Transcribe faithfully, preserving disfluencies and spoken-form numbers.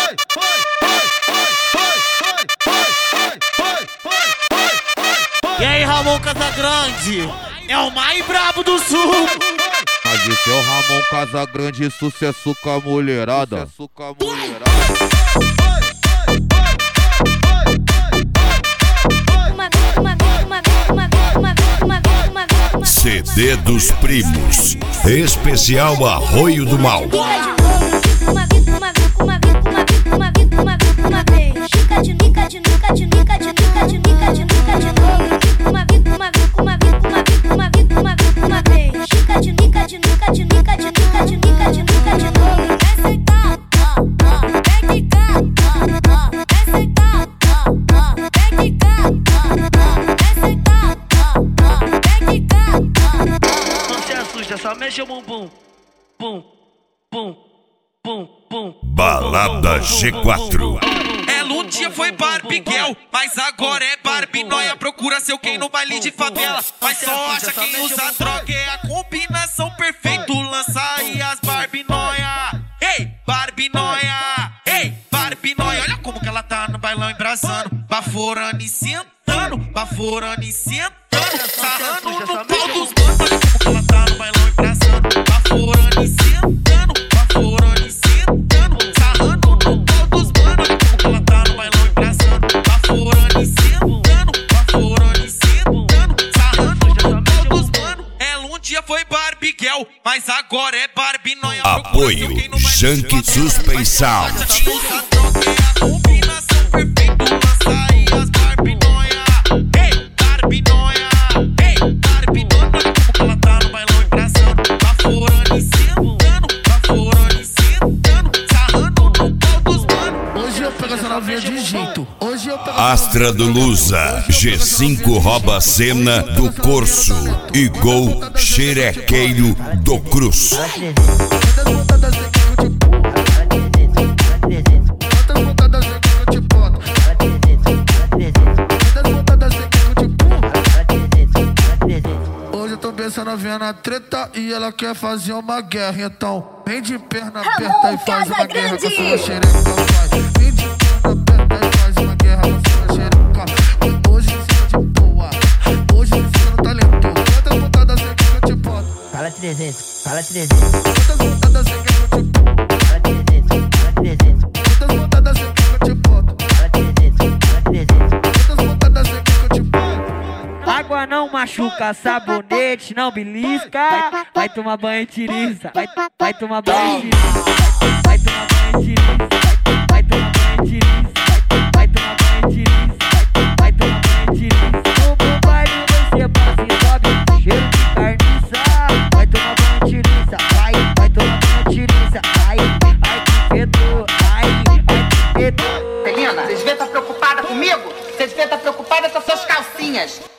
E aí, Ramon Casagrande, é o mais brabo do sul. Mas esse é o Ramon Casagrande, sucesso com a mulherada. Sucesso com a mulherada. C D dos Primos, especial Arroio do Mal. Só mexe o bumbum, pum, pum, pum, pum. Balada G quatro. Ela um dia foi Barbiguel, mas agora é Barbie Noia. Procura seu quem no baile de favela, mas só acha quem usa droga. É a combinação perfeita, lança aí as Barbie Noia. Ei, Barbie Noia, ei, Barbie Noia. Olha como que ela tá no bailão embrasando, baforando e sentando, baforando e sentando, sarrando no pau dos manos. Olha como que ela tá no bailão embrasando, baforando e sentando, baforando e sentando, sarrando no pau dos manos. Olha como que ela tá no bailão embrasando, baforando e sentando, baforando e sentando, sarrando no pau dos manos. Ela um dia foi Barbiguel, mas agora é Barbie Noia. Apoio Junk Suspensal. De jeito. Hoje eu pego Astra do Lusa, G cinco rouba a cena do Corso e Gol Xerequeiro do Cruz. Hoje eu tô pensando a ver na treta e ela quer fazer uma guerra. Então, vem de perna aperta e faz uma guerra com a sua xereca. Vem de perna aperta e faz uma guerra com a sua xereca. Hoje ensina de boa, hoje ensina no talento. Quantas pontadas você quer que eu te boto? Fala trezentos, fala trezentos. Quantas pontadas você quer que eu te boto? Fala trezentos, fala trezentos. Quantas pontadas você quer que eu te boto? Fala trezentos, fala trezentos. Quantas pontadas você quer que eu te boto? Água não machuca, sabonete não belisca. Vai tomar banho e tiriça. Vai, vai tomar banho e tiriça. Vai tomar banho e tiriça. Vai tomar banho e tiriça. Vai tomar banho e tiriça. Vai tomar banho e tiriça. No baile você passa e sobe, cheiro de carniça. Vai tomar banho e tiriça. Vai, vai tomar banho e tiriça. Ai, ai que fedor. Ai, ai que fedor. Celina, vocês devem estar preocupada comigo? Vocês devem estar preocupada com as suas calcinhas.